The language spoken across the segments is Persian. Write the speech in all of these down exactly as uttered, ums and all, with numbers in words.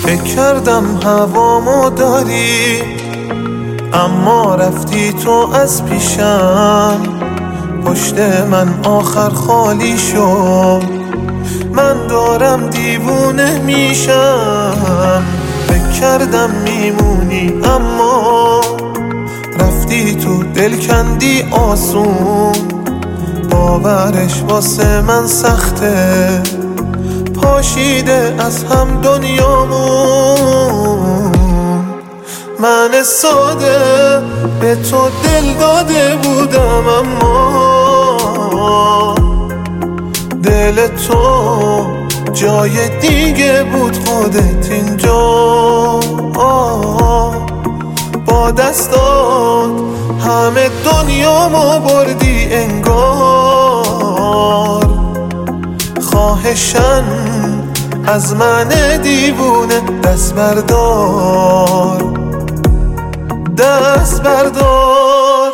فکر کردم هوامو داری، اما رفتی تو از پیشم. پشت من آخر خالی شد، من دارم دیوونه میشم. فکر کردم میمونی اما رفتی تو، دل کندی آسون. باورش واسه من سخته، پاشیده از هم دنیامون. من ساده به تو دل داده بودم، اما دل تو جای دیگه بود، خودت اینجا. با دستات همه دنیامو بردی انگار. خواهشن از من دیوونه دست بردار، دست بردار.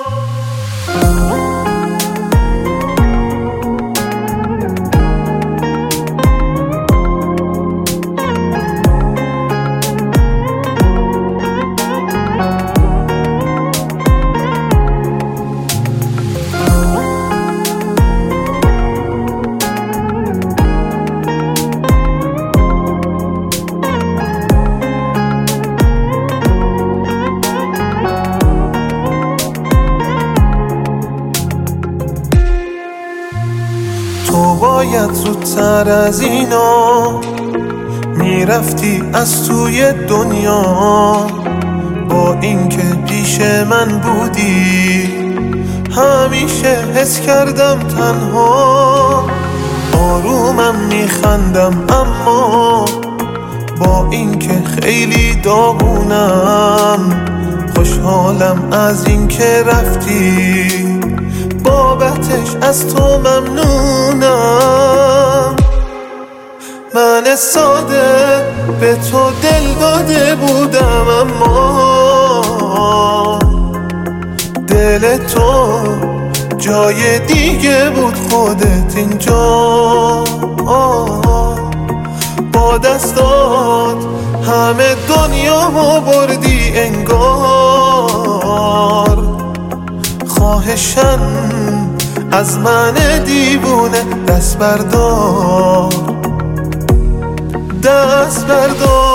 تو باید زودتر از اینا میرفتی از توی دنیا. با اینکه پیش من بودی همیشه حس کردم تنها. آرومم میخندم اما با اینکه خیلی داغونم. خوشحالم از اینکه رفتی، بابتش از تو ممنونم. من ساده به تو دل داده بودم، اما دل تو جای دیگه بود، خودت اینجا. با دستات همه دنیامو بردی انگار. خواهشن از من دیوونه دست بردار، دست بردار.